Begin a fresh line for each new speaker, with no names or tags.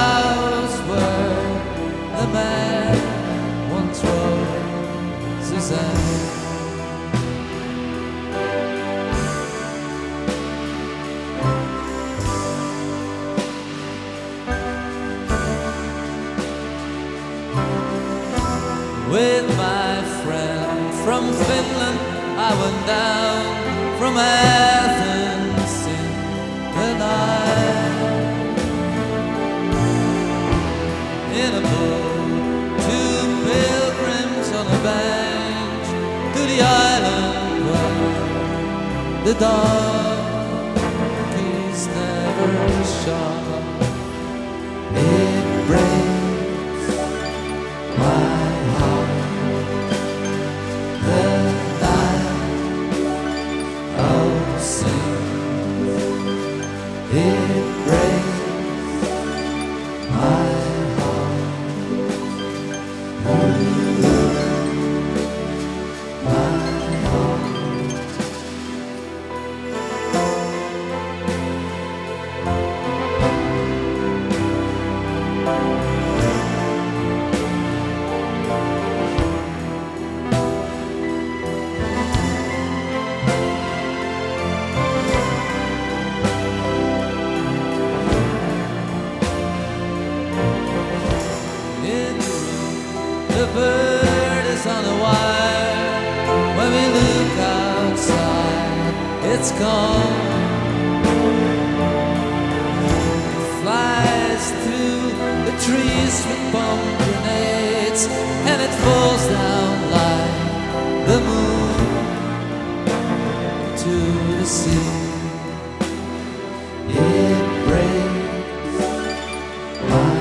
house where the man once was Suzanne. With my friend from Finland, I went down from Athens in the night in a boat, two pilgrims on a bench to the island where the donkeys never shop. It breaks my it breaks my heart. The bird is on a wire. When we look outside, it's gone. It flies through the trees with bomb grenades, and it falls down like the moon to the sea. It breaks my